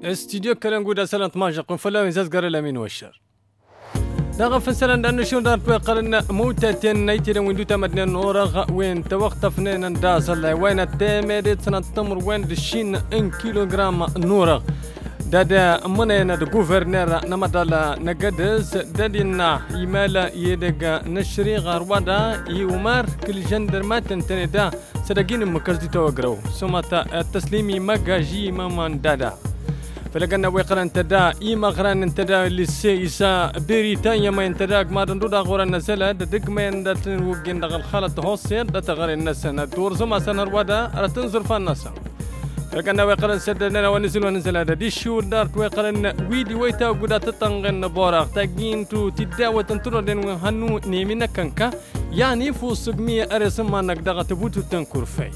استديو كلام قودا سلام ماجا قن فلا ويزاز قرر الأمين والشر داغا فسلان دان شون دار قرن موتاتين نيتين وين دوتا مدن نورغ وين توقف فنان داز الله وين التامريت سنة تمر وين دشين 1 كيلوغرام نورغ دادا منينا دو غوفرنر نمدالا نقدس دادينا يمالا يدق نشري غرودا يومار كل جندرمات تنتندا سدقين مكزدي توقرو سمتا التسليمي مقاجي مامان دادا فلقنا ويقرن تدا إيما غران تدا للسيسا بريطانيا ما ينتداك ما دندودا غورا نزلا ددق ما يندتن وقين دغ الخالة هوسير دتغير النسنة تورزما سنر ودا رتنزر فالنسا فلقنا ويقرن سدنا ونزل هذا دي شو دارت ويقرن ويدي ويتا وقدا تتنغن بوراغ تاقين تو تداوة تنترو دين وهنو نيمينا كنكا يعني فو سقمية أرسما نقدغ تبوتو تنكور في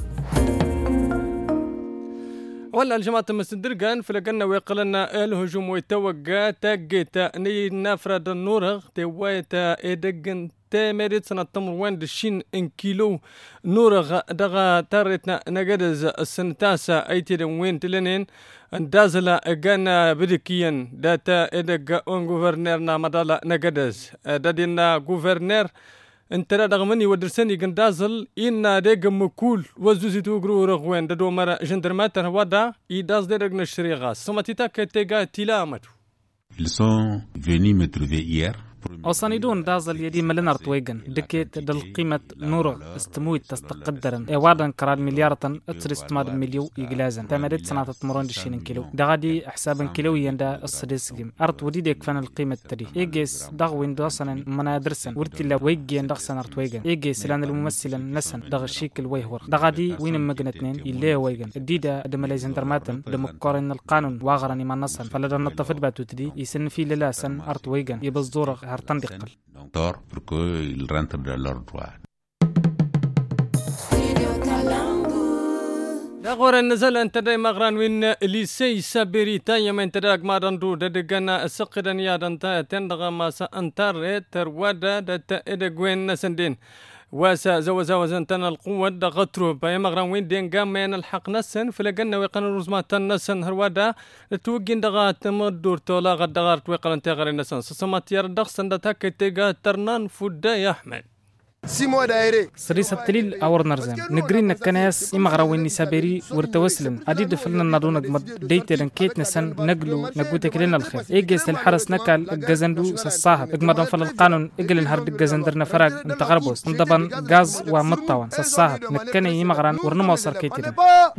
ولا الجماعة مستدرقان فلقنا ويقلنا الهجوم ويتوقع تاقيتا ني نافرد النورغ توايتا ايدقن تامريت سنة تمر وين دشين 1 كيلو نورغ دغا تاريتنا نقدز السنتاسا ايتي وين تلنين اندازلا اقانا بدكيا داتا ايدق اون غوفرنيرنا مدالا نقدز دادينا غوفرنير انت رغمني ودرسني قندازل إن ديق مكول وزوزي توقرو رغوين دادو مرا جندرمات ودا يداز ديق نشري غاز سمتي تاك تيغا تلامتو. Ils sont venus me trouver hier. وصانيدون دازل يدي ملنار تويغن دكيت دل قيمة نورو استمويت تستقدرن ايوادن كرال مليارة اترستماد مليو يقلازن تامريت سنة تمرون دشين كيلو دغادي حسابن كيلويا دا السدسقم ارت ودي ديك فان القيمة تري ايجيس دغوين دوسن منادرسن ورتي لا ويجين دغسن ارت ويغن ايجيس لان الممثل نسن دغ الشيكل ويهور دغادي وين مغنتنين يلي ويغن الديدا دملايزن درماتن دمقارن القانون واغرني ما نسن فلدن الطفد باتو تدي يسن في للاسن ارت ويغن يبزدور pour qu'ils rentrent dans leur droit. دغور النزل انت داي مغران وين ليسي سابريتانيا من تداك ما دندو ددغنا سقدن يا دنتا تندغ ما سانتر تروادا دت ادغوين نسندين واسا زوزن تن القوة دغترو باي مغران وين دين قام من الحق نسن فلقنا ويقن رزمات النسن هروادا توقين دغا تمدور تولا غد دغارت ويقن تغير النسن سسمات يردغ سندتاك تيغا ترنان فودا يا احمد سيمو دايري سريس التليل اور نرزم نجرين نكناس يمغراوين نسابيري ورتوسلن اديد فلنا نادون قمد ديتن كيت نسن نقلو نقوتك لنا الخير ايجيس الحرس نكال الجزندو سصاحب اقمدن فل القانون اجل نهرد الجزندرنا فرق انت غربوس انضبن غاز ومطوان سصاحب نكني يمغران ورنمو سركيتين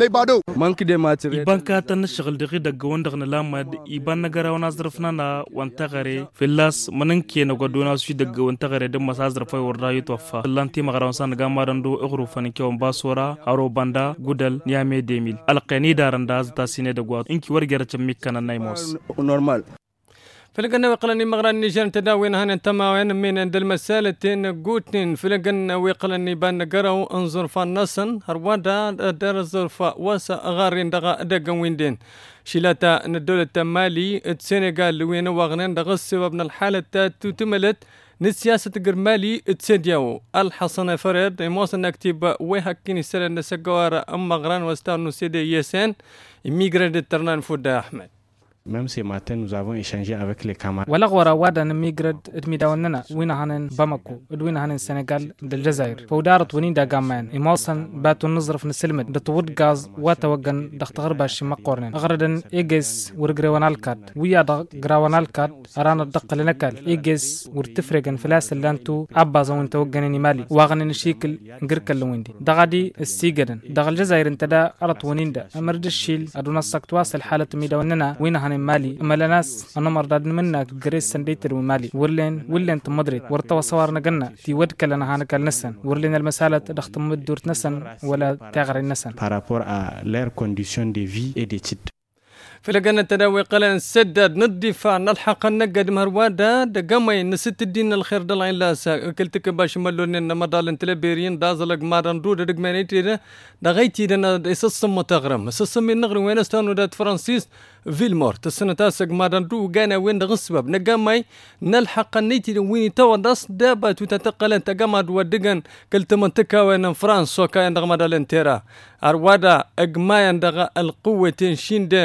مانك دي ماتري يبانكات نشغل دغي دغون دغنا لامد يبان نغراو نازرفنا نا وانتغري في اللاس مننكي نغدونا سي دغ وانتغري دم مسازر فاي وردايو توفى لانتي مغراون سان غامارندو اغرو فنكيو باسورا اورو باندا غودل نيامي 2000 القني دارنداز تاسيني دغوا انكي ورغيرچ ميكنا نايموس نورمال فلقنا ويقلني مغران نيجان تداوين هان تماوين من عند المسالتين قوتين فلقنا ويقلني بان قرو انظر فالنسن هروادا دار الظرفة واسا غارين دغا دقا ويندين شيلاتا ندولة مالي السنغال وين واغنين دغا السبب من الحالة تتملت نسياسة قرمالي تسديو الحصن فريد موصل نكتب ويحكيني سر النسقوار أم غران واستانو سيدي يسان إميغراد الترنان فودا أحمد. Même ce matin, nous avons échangé avec les camarades. ولا غورا وادا نميغرد ادميداوننا وين هانن باماكو ادوين هانن السنغال بالجزائر فودارت ونين دا غامان ايموسن باتو نظرف نسلمت دتود غاز واتوغن دختغر باش مقورن اغردن ايجس ورغريوانالكاد ويا غراوانالكاد ارانا دق لنكال ايجس ورتفرغن فلاس لانتو ابازون توغنني مالي واغنن شيكل غركل ويندي دغادي السيغدن دغ الجزائر انتدا ارت ونين دا امرد الشيل ادونا سكتواس الحاله ميداوننا وين مالي مالناس انا مرداد منا جريس سنديتر ومالي ورلين تمدريد ورتوا صورنا قلنا تي ود لنا هانك النسن ورلين المساله دخت مدور نسن ولا تغير النسن par rapport à leurs conditions de vie et d'études. فلقنا التداوي قلنا نسدد ندفع نلحق نقد مروادا دقمي نست الدين الخير دلعين لاسا كلتك باش ملون مدال تلبيرين دازلق مارن رود دقمانيتي دغيتي دنا اسسم متغرم اسسم النغر وين استانو دات فرانسيس فيلمورت السنة تاسق مارن رو قانا وين دغسبب نقامي نلحق نيتي وين تو داس دابات وتتقل انت قمد ودقن كلت منطقة وين فرانس وكاين دغ مدال انترا اروادا اقمايا دغ القوة شين دا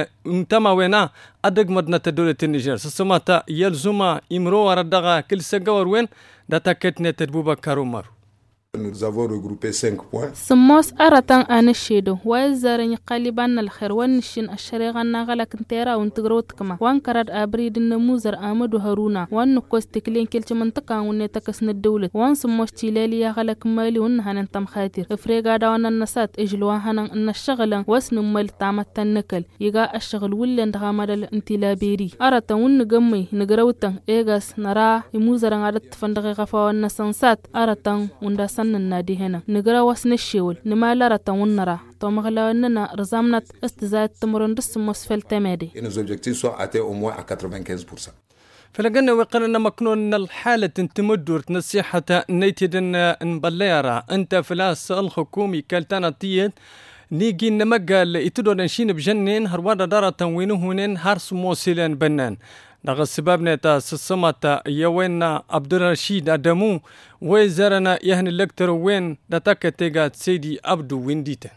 تما وينا أدق مدنة الدولة النيجر سسماتا يلزما إمرو وردغا كل سجور وين داتا كتنة تدبوبا كارومارو. Nous avons regroupé 5 points. سموس أرتان أنا الشيدو ويزارني قلبان الخير ونشين الشريغة نغلق انتيرا وانتقروت كما وانكراد أبريد النموزر آمد وهارونا وانكوز تكلين كلش منطقة ونتكسن الدولة وان سموس تيلالي يغلق مالي ونهان انتم خاتر افريقا دوانا النسات اجلوهان ان الشغل واسن مال تامت تنكل يغا الشغل ولن دغامد الانتلابيري أرتان ونقمي نقروتان ايغاس نرا يموزر عدد فندغي غفا ونسانسات أرتان وندسان النادي هنا نقرا واسن الشيول نمالا رتاون نرا تومغلا اننا رزامنت استزاد تمرن دس مسفل تمادي. Et nos objectifs sont atteints au moins à 95%. فلقنا وقلنا مكنون الحالة تمدور نصيحة نيتدن نبليرا انت فلاس الحكومي كالتانا تيت نيجي نمقال يتدو نشين بجنين هروادا دارا تنوينهونين هارس موسيلين بنان دغ السباب نتا سسمتا يوينا عبد الرشيد ادمو ويزرنا يهن الكتر وين دتاك تيغا سيدي عبدو وينديتا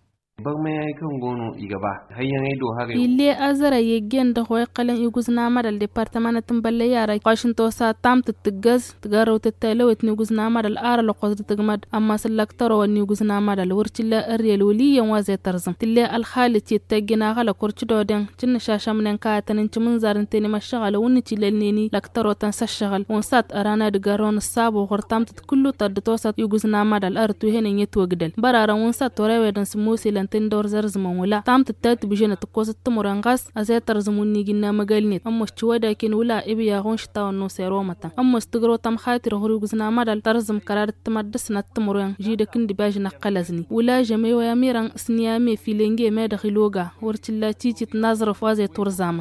إلي أزرا يجين دخوي قلن يجوزنا مر الديبارتمان تنبلي يارا قاشن توسا تام تتجز تجارو تتلو تنيجوزنا مر الآر لقصد تجمد أما سلكتر ونيجوزنا مر الورتلا الريال ولي وازي ترزم تلي الخالة يتجينا على كرش دودن جن شاشة من كاتن انت منظر انتني مشغل ونتشيلنيني لكتر وتنسشغل ونسات أرانا دجارون الصاب وغرتام تتكلو تدتوسا يجوزنا مر الأرض وهنا يتوجدل برا ونسات تراوي دنسموسي تندور زرزمون ولا تام تتات بجنة تقوس التمرنغاس أزاي ترزموني جنا مجالنيت أما شودا كن ولا إبي يغون شتاو النوسيرو متا أما استقرو تام خاطر غروجزنا مدل ترزم قرار التمدسنا التمرن جيدا كن دباج نقلزني ولا جميع وياميران سنيامي في لينجي ما دخلوجا ورتلا تيجي تناظر فازي تورزاما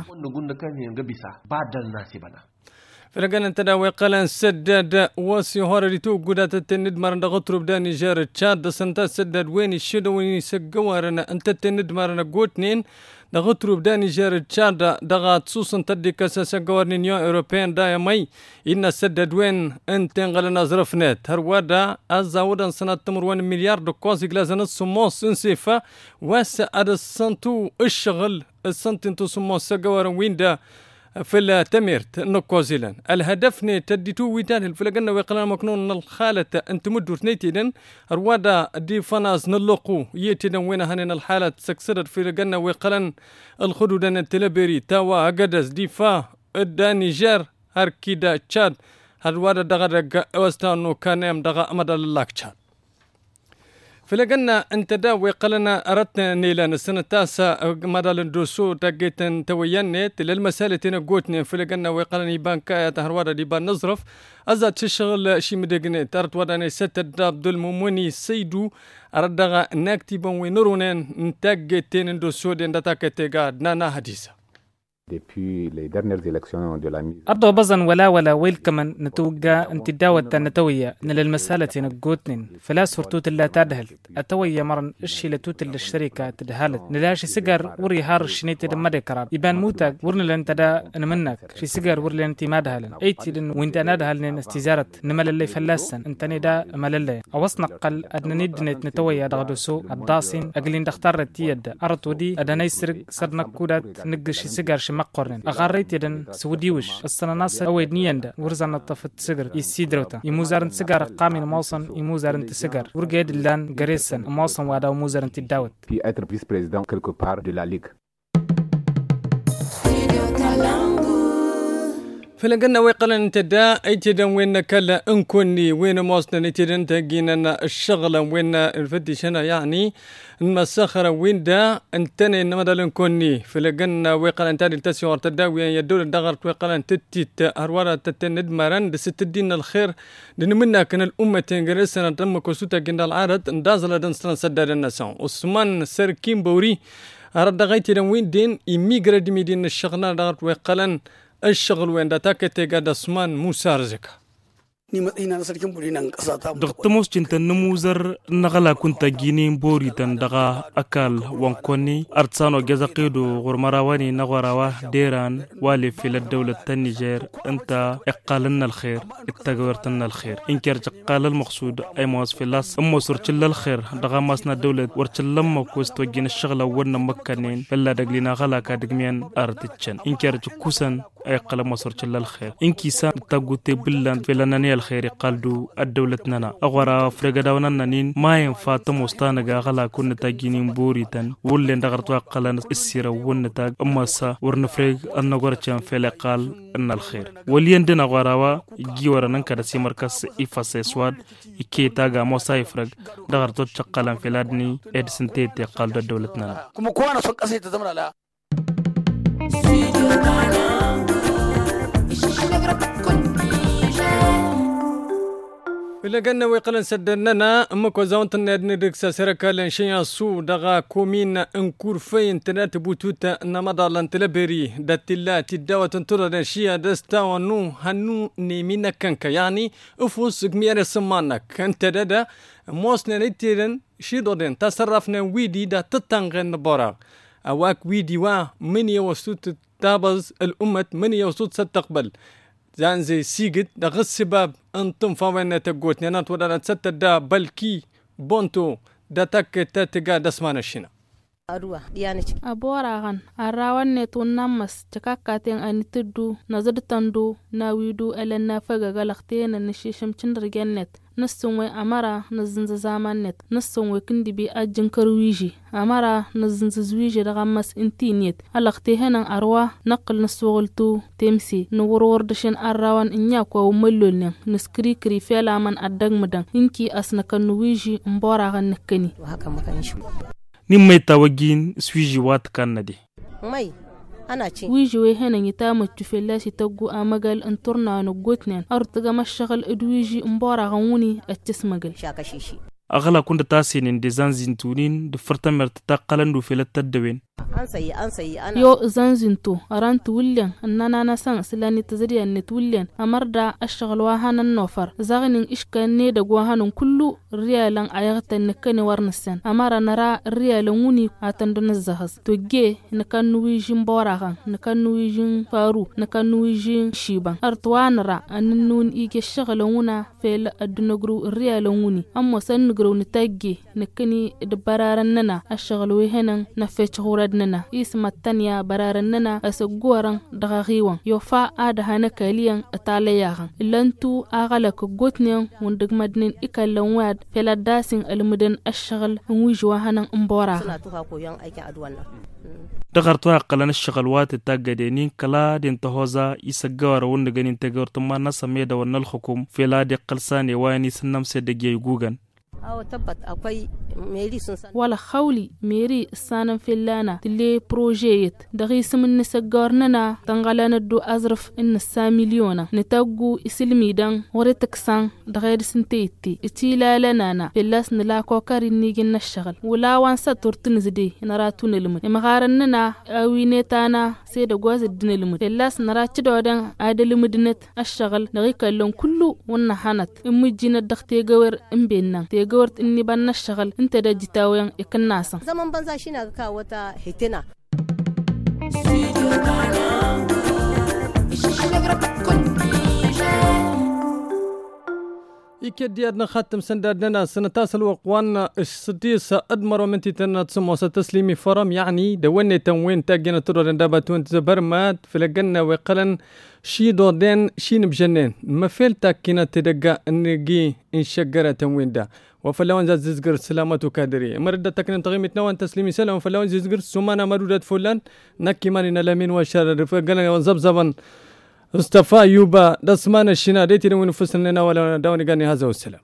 فلقنا تداوي قلن سدد واسي هوري تو قدات التند مرنا غطرب داني جار تشاد سنتا سدد وين الشدو وين يسقوارنا انت التند مرنا قوتنين دا غطرب داني جار تشاد دا تسوسن تدي كاسا سقوارني نيو اوروبيان دا مي إن سدد وين انت انغلنا زرفنات هروادا ازاودا سنة تمر 1 مليار دو كوزي غلازن السموس انسيفا واسا اد السنتو الشغل السنتين سموس سقوارن وين دا في التميرت نقوزيلان الهدف تديتو ويتان الفلقنا ويقلنا مكنون الخالة انت مدور نيتيدن روادا دي فناز نلقو يتيدن وين هنين الحالة سكسرت في لقنا ويقلن الخدودان التلابيري تاوا اقدس ديفا الدانيجر هركيدا تشاد هروادا دغا اوستانو كانيم دغا امدا للاك تشاد فلقنا انت دا ويقلنا اردنا نيلان السنة التاسعة مدى الدوسو تاقيتن تويانيت للمسالة تنقوتني فلقنا ويقلنا يبان كاية تهروادا ديبان نظرف ازاد تشغل شي مدقني تارت وداني ستة داب دول مموني سيدو اردغا ناكتبا وينرونين نتاقيتن اندوسو دين داتاكتيغا نانا حديثة. Depuis les dernières élections de la mise. أبدو بزن ولا ويلكمن نتوقع انت داوت النتوية نل المسألة نقوتنين فلا سورتوت اللي تدهل التوية مرن الشي لتوت الشركة تدهلت نلاش سجر وري هار الشنيت دمدي كراب يبان موتك ورن لن تدا منك شي سجر وري انت ما دهلن ايتي دن وانت ندهلن استزارة نمل اللي فلاسن انت ندا مل اللي اوصنا قل ادنا ندنت نتوية دغدوسو الداسين اقلين دختار تيد ارت ودي ادنا يسرق صدنا كودات نقش سجر مقرن أغاريت يدن سوديوش السنة ناس أود نيندا ورزنا الطفت سجر يسيدروتا يموزارن سجر قامين موصن يموزارن تسجر ورجيد اللان جريسن موصن وادا وموزارن تداوت. Puis être vice-président quelque part de la ligue. فلقنا ويقلن انت دا ايتدن وين كلا انكوني وين موصنا ايتدن تاقينا الشغلة وين الفتشنا يعني المساخرة وين دا انتني انما دا لنكوني فلقنا ويقلن انتاني التسيور تداوي يدور الدغرت ويقلن تتيت هروارة تتند مران دا ستدين الخير لان منا كان الأمة تنقرسنا تم كسوتا قند العارض اندازل دنسنا سداد النسان عثمان سركين بوري هرد غايتي وين دين يميقرا دميدين الشغلة دغرت ويقلن الشغل وين داتاك تيغا داسمان موسى رزقا ni matsayina na sarkin buri nan ƙasa ta Dr. Moscinta numuzar nagala kunta gini bori tan daga akal wankoni artsano gezaqido gurmarawani nagwarawa deran wali fil الدولة النيجر انت اقالنا الخير اتقورتنا الخير انكر قال المقصود اي موس في لاس امو سرتل الخير دغا ماسنا الدولة ورتلما كوست وجين الشغلة ورنا مكانين فلا دغلينا غلا كادغميان ارتتشن انكر كوسن اي قلم وسرتل الخير انكي سان تاغوتي بلان فلانني الخير قالدو الدولة ننا اغورا فرغداونا نين ما ينفع تموستانا غلا كون تاجينين بوريتن ولين دغرتوا قلن السيره ونتا امسا ورنفريغ انغورچان فلا قال ان الخير وليندنا غراوا جيورنن كدا سيمركس افاس سواد كيتاغا موسا يفرغ دغرتو تشقلن فلادني ادسنتي قال دولتنا kuma kowa na son ƙasa ta zama da إلا قلنا ويقلن سدننا أمك وزاونت ندرك سركا لنشيا سو دغا كومين انكور فين تنات بوتوتا نمضى لانتلبري داتلا تداوة تنطر نشيا دستا ونو هنو نيمينا كنكا يعني افوس كمير سمانا كنت دادا موسنا نتيرن شيدودين تصرفنا ويدي دا تتنغن براغ أواك ويدي من يوسوت تابز الأمة من يوسوت ستقبل زانزي سيجد دغ السباب انتم فاوين تقوتني انا تودا تستا دا بلكي بونتو دا تك تاتقا دسمان الشنا أبوراغان أراوان نتون نمس تكاكاتين أن تدو نزد تندو ناويدو ألنا فغا غلقتين نشيشم چندرگن نت نسونوي أمارا نزنز زامان نت نسونوي كندي بي أجن كرويجي أمارا نزنز زويجي رغمس انتينيت ألقتي هنا أروا نقل نسوغلتو تمسي نوروردشن أراوان إنياكوا وملولن نسكري كري فيلا من أدق مدن إنكي أسنكا نويجي مبوراغان نكني وهكا مكانشو نمي تاوجين سويجي وات كاندي ماي أنا شيء ويجي هنا يتام تفلاش تجو أمجال انطرنا نقطنين أرتجا مشغل أدويجي مبارا غوني التسمجل شاكشيشي أغلى كنت تاسين ديزان زنتونين دفرتمر تتقلن دو في التدوين أنسي أنا يو زنزنتو أرانت وليان أننا نسان سلاني تزري أن توليان أمردا الشغل وهان النوفر زغنين إشكان نيدا وهان كله ريالان أيغتا نكني ورنسان أمارا نرى ريالوني أتندن الزهز توجيه نكان نويجين بوراغان نكان نويجين فارو نكان نويجين شيبان أرتوان را أننون إيجي الشغلونا في الدنقرو ريالوني أما سنقرو نتاجي نكني دبارارننا الشغل وهنا نفتش غوردنا اسم التانية برارننا أسجوران دغاغيوان يوفا آدهانا كاليان أتالياغان إلانتو آغالك قوتنيان وندقمدنين إكالنواد فلا داسين المدن الشغل ويجواهانا مبورا دغرتوا قلنا الشغلوات التاجدينين كلا دين تهوزا يسجور وندقنين تجور تما ناس ميدا ونالحكم في لا دي قلساني واني سنم سيدجي يجوغان ولا خولي ميري سانم فيلانا تلي بروجيت دغيس من نسجارننا تنغلان الدو أزرف إن 100 مليون نتاقو إسلمي دان وريتكسان دغير سنتيتي إتيلا لنانا فيلاس نلاكو كارين نيجن الشغل ولا وانسا تورتنزدي نراتون المد مغارننا أوينيتانا سيدا غواز الدن المد فيلاس نراتي دودان عادل مدنت الشغل دغيكا اللون كله ونحانت إمجينا دختي غور إمبينا تيغورت إني بان الشغل انت دا جتاوين يكناسا زمان بنزا شينا كاوتا حيتنا يكديادنا خاتم سندادنا سنتاس الوقوان السديس أدمر من تيتنا تسمو ستسليمي فرم يعني دواني تنوين تاقينا ترورن داباتون تزبرمات فلقنا وقلن شي دودين شي نبجنين ما فيلتا كينا تدقى نجي انشقرة تنوين دا وفلاون زاد زيزقر سلامة كادري مرد تكن تغيمة نوان تسليمي سلام وفلاون زيزقر سمانا مرودات فلان نكي مانينا لامين وشار فقلنا وزبزبا مصطفى يوبا دسمان الشنا ديتي نوين فسلنا ولا داوني قاني هذا والسلام